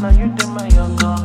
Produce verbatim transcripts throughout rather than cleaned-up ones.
now you do my younger.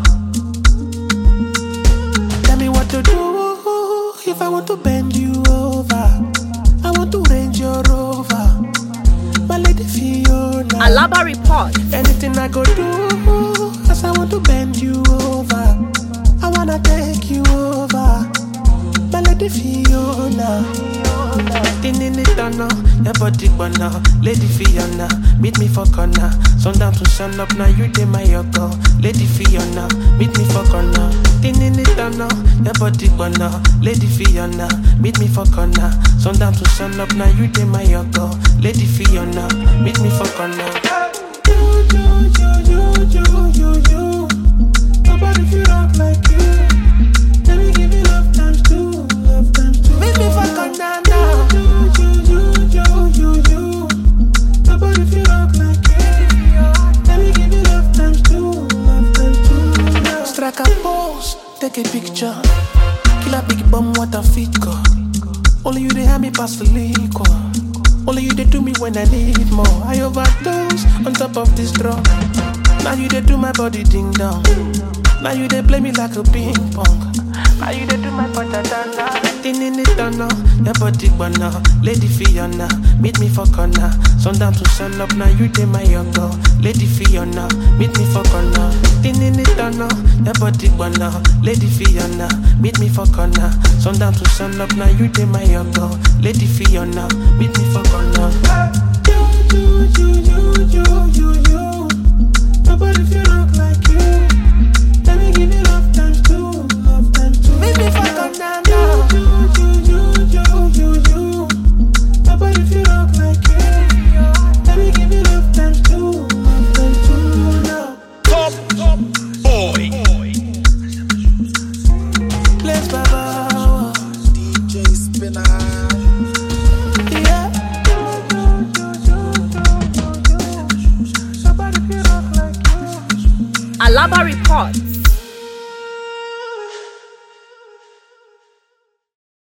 Tell me what to do if I want to bend you over. I want to range your rover. My lady Fiona. Alaba report. Anything I go do, as I want to bend you over. I wanna take you over. My lady Fiona. In in the tunnel, your body burner. Lady Fiona, meet me for corner. Sundown to sun up, now you dey my yoko. Lady Fiona, meet me for corner. In in the tunnel, your body burner. Lady Fiona, meet me for corner. Sundown to sun up, now you dey my yoko. Lady Fiona, meet me for corner. You, you, you, you, you, you, you. Nobody feel rock like you. Let me give you love times two, love times two. Meet me for corner now. You, you, you, you, you. Nobody feel rock like you. Let me give you love times two, love times two. Now. Strike a pose, take a picture. Kill a big bum, what a fit go. Only you they have me pass the liquor. Only you they do me when I need more. I overdose on top of this drug. Now you they do my body ding dong. Now you they play me like a ping pong. Now you they do my patatana. In in the tunnel, your body burner. Lady Fiona, meet me for corner. Sundown to sun up, now you they my young Lady Fiona, meet me for corner. In in the tunnel, your body burner. Lady Fiona, meet me for corner. Sundown to sun up, now you they my young Lady Fiona, meet me for corner. You, you, you, you, you, you, you. Nobody feel rock like you. Let me give you love times two, love times two. Meet me for corner now. You, you, you, you, you, you. Nobody feel rock like you. Let me give you love times two, love times two now. Top, top boy. Let's Baba. D J Spinner. Yeah. Nobody feel rock like you. Alaba report.